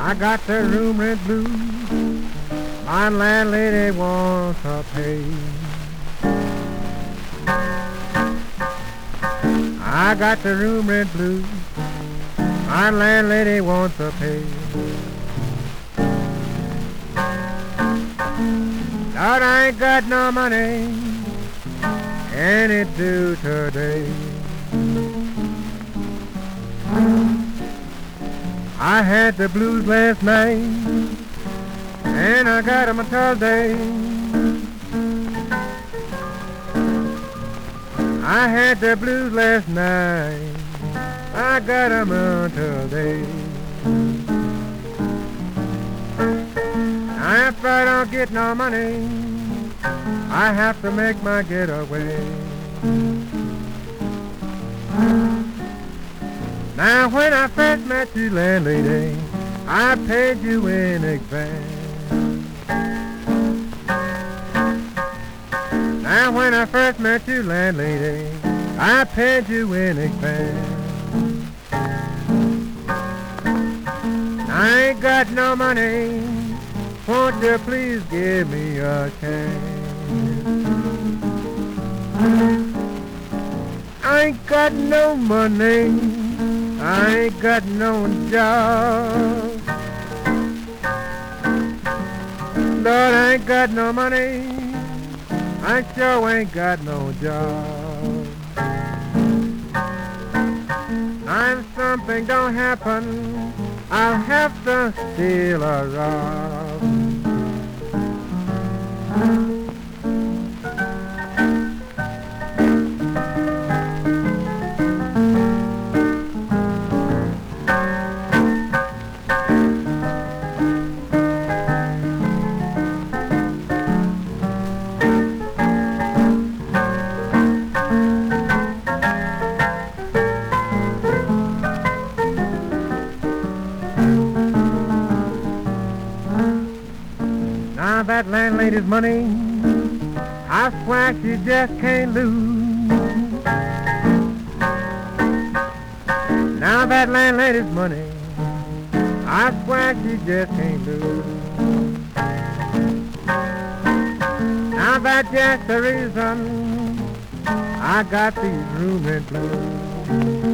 I got the room rent blues. My landlady wants to pay. I got the room rent blues. My landlady wants to pay. Lord, I ain't got no money, and it due today. I had the blues last night, and I got 'em until day. I had the blues last night, I got 'em until day. Now if I don't get no money, I have to make my getaway. Now when I first met you, landlady, I paid you in advance. Now when I first met you, landlady, I paid you in advance. I ain't got no money, won't you please give me a chance? I ain't got no money, I ain't got no job. Lord, I ain't got no money, I sure ain't got no job. Now if something don't happen, I'll have to steal or rob. Now that landlady's money, I swear she just can't lose. Now that landlady's money, I swear she just can't lose. Now that's just the reason I got these room rent blues.